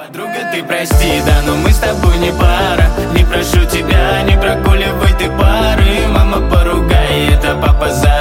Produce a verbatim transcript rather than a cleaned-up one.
Подруга, ты прости, да, но мы с тобой не пара. Не прошу тебя, не прогуливай ты пары. Мама поругай, это папа за